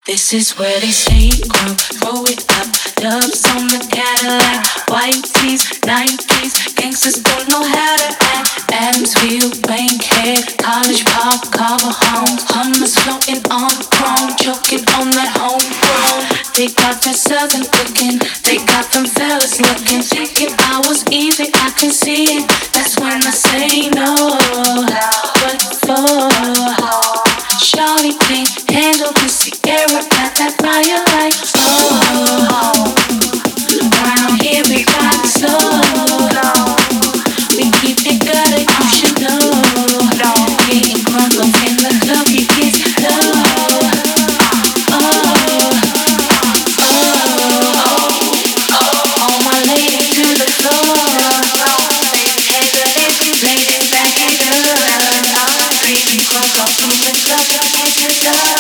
This is where they stay ground, throw it up, dubs on the Cadillac, white tees, 90s, gangsters don't know how to act. Adamsville, Bankhead, College Park, Carver Homes, Hummers floating on chrome, choking on that homegrown. They got that southern cooking, they got them fellas looking, thinking I was easy, I can see it. That's when I say no, what for? Shawty can't handle the Sierra, got that fire like around here we rock slow. We keep it guarded, you should know. Getting crunk up in the club, you get low. All my ladies to the floor. Hands up if you play it, back it up. Getting crunk up in the club, you get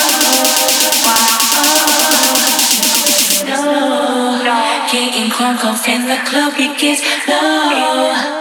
low. Getting crunk up in the club, it gets low.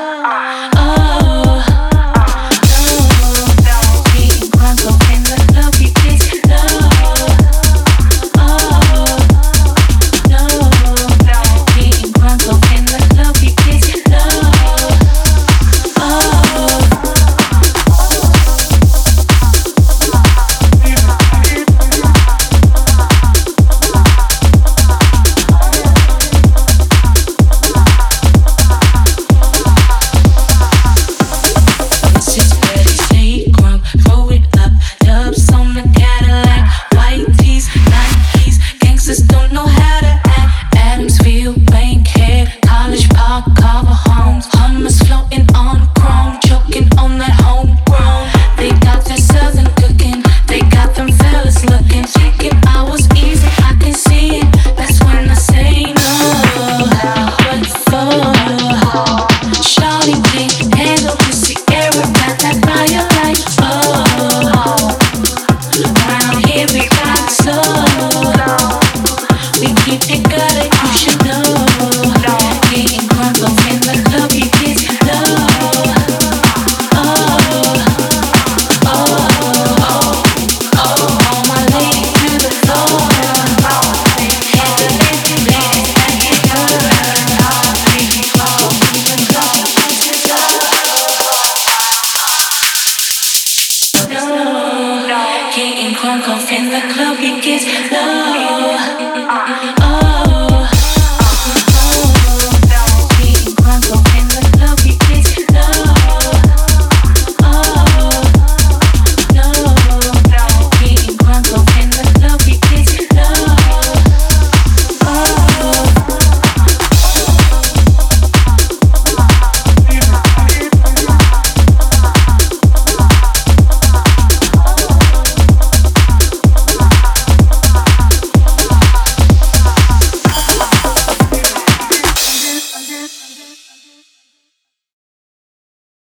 Getting crunk off in the club, it gets low.